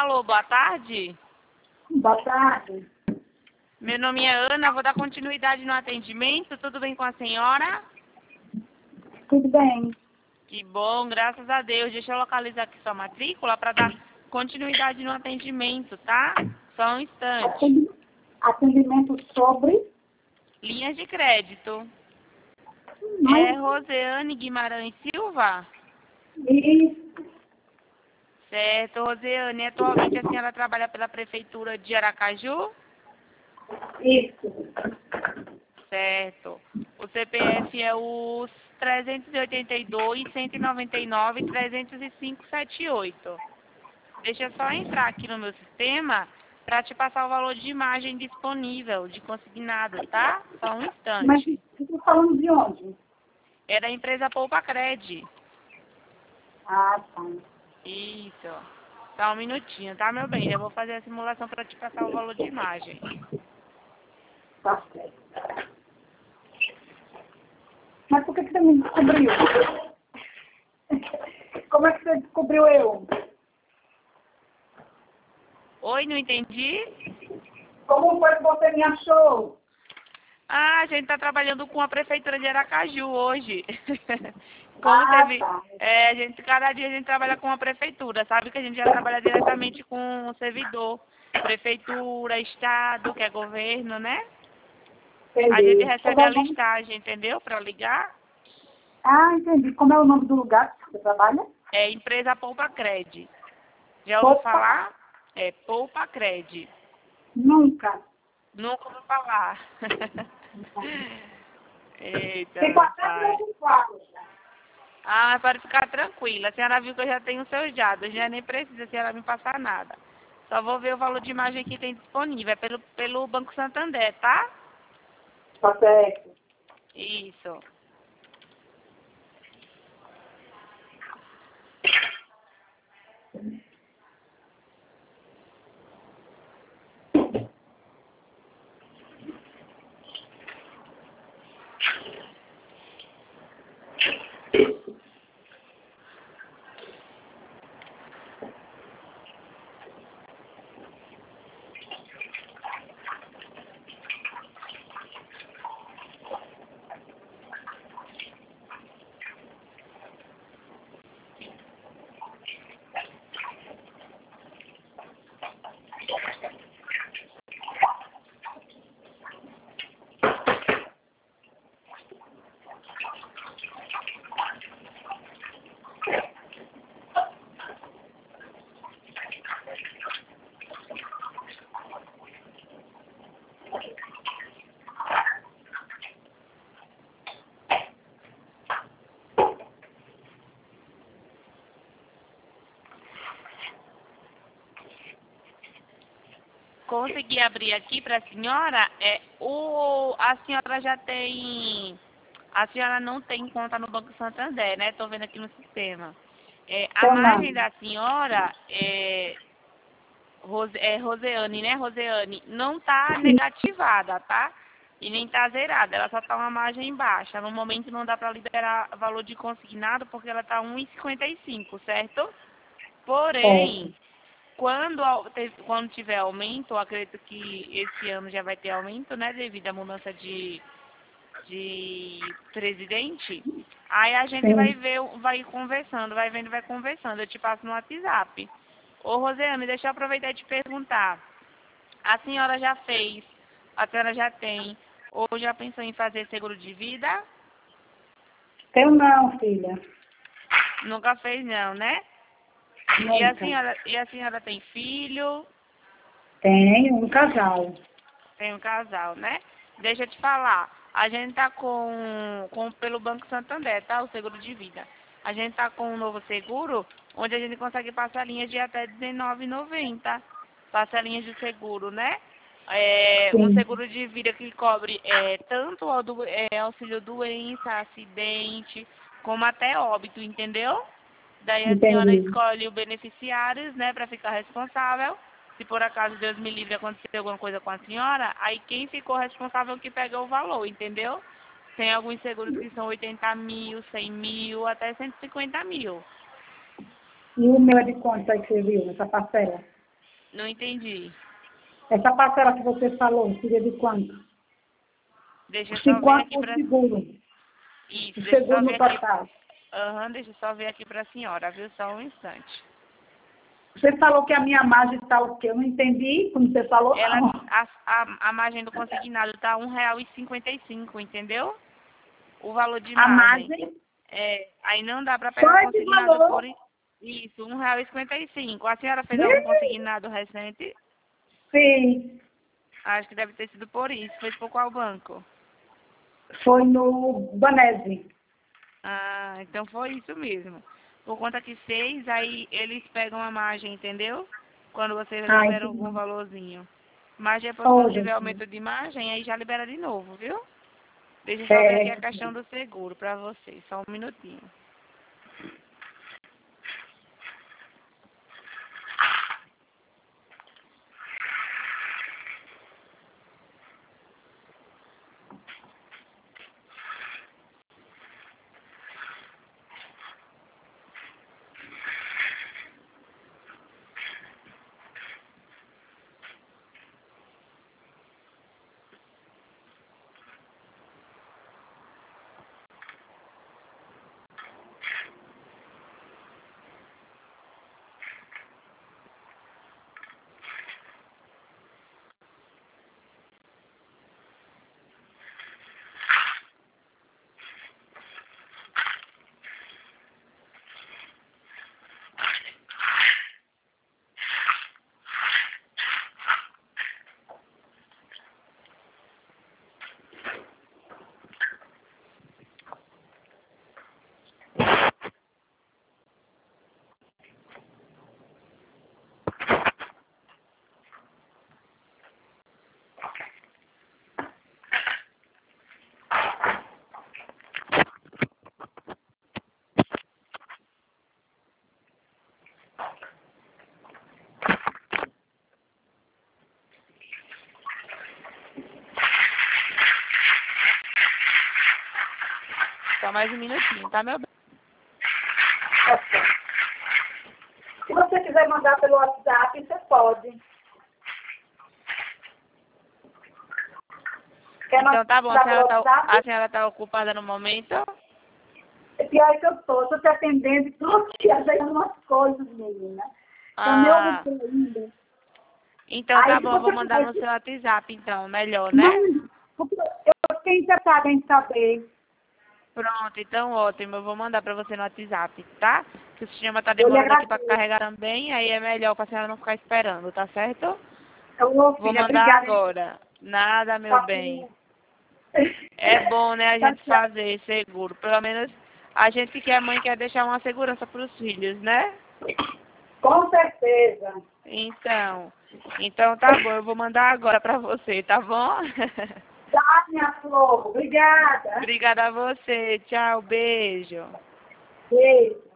Alô, boa tarde. Boa tarde. Meu nome é Ana, vou dar continuidade no atendimento. Tudo bem com a senhora? Tudo bem? Que bom, graças a Deus. Deixa eu localizar aqui sua matrícula para dar continuidade no atendimento, tá? Só um instante. Atendimento sobre? Linhas de crédito. É Mas, Roseane Guimarães Silva? isso, Certo, Roseane. Atualmente a senhora trabalha pela Prefeitura de Aracaju? isso. Certo. O CPF é os 382, 199, 305, 78. Deixa eu só entrar aqui no meu sistema para te passar o valor de imagem disponível, de consignado, tá? Só um Mas instante. você está falando de onde? É da empresa Poupa Cred. Ah, tá. Isso. Só um minutinho, tá, meu bem? Já vou fazer a simulação para te passar o valor de imagem. Tá certo. Mas por que você me descobriu? Como é que você descobriu eu? Oi, não entendi? Como foi que você me achou? Ah, a gente tá trabalhando com a prefeitura de Aracaju hoje. Como Ah, teve, tá. cada dia a gente trabalha com a prefeitura, sabe que a gente já trabalha diretamente com o servidor, prefeitura, estado, que é governo, né? A gente Entendi. Como recebe é a o nome? listagem, entendeu? Para ligar. Ah, entendi. Como é o nome do lugar que você trabalha? É empresa Poupa Cred. Já ouviu Opa, falar? É Poupa Cred. nunca. Nunca ouviu falar. Eita, Fico meu até pai. preocupado. Ah, pode ficar tranquila. A senhora viu que eu já tenho os seus dados, já nem precisa a senhora me passar nada. Só vou ver o valor de imagem que tem disponível. É pelo Banco Santander, tá? Tá certo. Isso. Consegui abrir aqui para a senhora. A senhora já tem. A senhora não tem conta no Banco Santander, né? Estou vendo aqui no sistema. A Seu margem nome? da senhora é Roseane, né? Roseane não está negativada, tá? E nem está zerada. Ela só está uma margem baixa. No momento não dá para liberar valor de consignado porque ela está 1,55, certo? Certo. Porém, quando tiver aumento, eu acredito que esse ano já vai ter aumento, né, devido à mudança de presidente. Aí a gente vai Sim. ver, vai conversando, vai vendo, vai conversando. Eu te passo no WhatsApp. Ô, Rosiane, deixa eu aproveitar e te perguntar. A senhora já fez, a senhora já tem, ou já pensou em fazer seguro de vida? Eu não, filha. Nunca fez não, né? Nunca. E a senhora tem filho? Tenho um casal. Tem um casal, né? Deixa eu te falar. A gente tá pelo Banco Santander, tá? O seguro de vida. A gente tá com um novo seguro, onde a gente consegue parcelinhas de até R$19,90. Parcelinhas de seguro, né? Um Sim. seguro de vida que cobre tanto auxílio doença, acidente, como até óbito, entendeu? Daí a senhora Entendi. escolhe o beneficiários, né, para ficar responsável. Se por acaso Deus me livre acontecer alguma coisa com a senhora, aí quem ficou responsável que pega o valor, entendeu? Tem alguns seguros que são 80 mil, 100 mil, até 150 mil. E o meu é de quanto aí que você viu, essa parcela? Não entendi. Essa parcela que você falou, seria de quanto? Deixa eu De só ver quanto aqui o pra... seguro? Isso, O deixa eu só seguro ver no aqui. total. Aham, deixa eu só ver aqui pra senhora, viu? Só um instante. Você falou que a minha margem está o quê? Eu não entendi, como você falou, Ela, não. a margem do consignado tá R$1,55, entendeu? O valor de A margem. margem, Aí não dá pra só pegar esse consignado valor. por isso, R$1,55. A senhora fez algum Ih, consignado recente? sim, Acho que deve ter sido por isso. Fez por qual banco? foi no Banese. Ah, então foi isso mesmo. Por conta que fez, aí eles pegam a margem, entendeu? Quando vocês Ah, liberam algum entendi. valorzinho. Mas depois, Oh, quando tiver gente. aumento de margem, aí já libera de novo, viu? Deixa eu só ver aqui a É, questão do seguro pra vocês. Só um minutinho. Só mais um minutinho, tá, meu bem? se você quiser mandar pelo WhatsApp, você pode. Quer Então tá bom, mandar pelo a WhatsApp? senhora tá ocupada no momento? É pior que eu estou te atendendo e estou te ajudando umas coisas, menina. Eu nem Ah, ouvi ainda. então tá Aí, se bom, eu vou você mandar no quiser, seu WhatsApp, então, melhor, né? não, porque eu fiquei interessada em saber. Pronto, então ótimo, eu vou mandar pra você no WhatsApp, tá? Que o sistema tá Eu lhe demorando aqui pra agradeço. carregar também, aí é melhor pra senhora não ficar esperando, tá certo? Ô, Vou filha, mandar obrigada. agora. Nada, meu bem. Papinho. É bom, né, a Tá gente certo. fazer seguro. Pelo menos a gente que é mãe quer deixar uma segurança pros filhos, né? Com certeza. Então tá bom, eu vou mandar agora pra você, tá bom? Tá, minha flor. Obrigada. Obrigada a você. Tchau, beijo. Beijo.